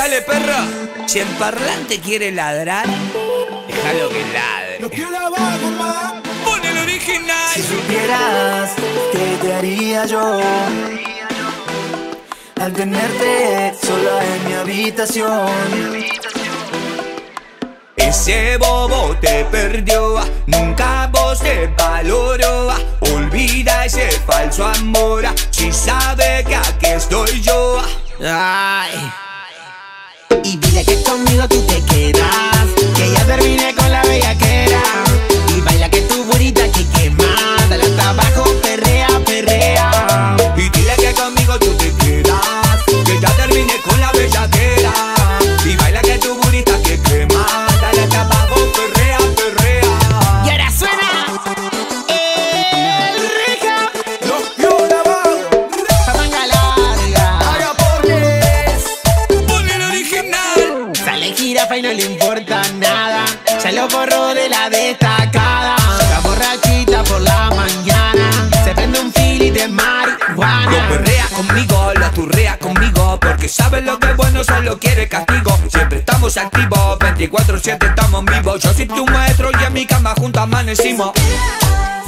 Dale, perro. Si el parlante quiere ladrar, déjalo que ladre. No quiero abajo más. Pon el original. Si supieras qué te haría yo al tenerte sola en mi habitación. Ese bobo te perdió, nunca vos te valoró. Olvida ese falso amor, si sabe que aquí estoy yo. Ay. Y dile que conmigo tú te quedas, que ya terminé con la bellaquera. Y baila que tu burita que quema, dale hasta abajo, perrea, perrea. Y dile que conmigo tú te quedas, que ya terminé con la bellaquera. Y baila que tu burita que quema, dale hasta abajo, perrea, perrea. Y ahora suena el rica. Lo quiero lavado, Pa' manga larga. haga porques. Pon el original. Sale jirafa y no le importa nada, ya lo borró de la destacada. La borrachita por la mañana, se prende un fili de Lo marihuana. perrea conmigo, lo turrea conmigo, porque sabes lo que es bueno, solo quiere castigo. Siempre estamos activos, 24/7 estamos vivos. Yo soy tu maestro y en mi cama juntos amanecimos.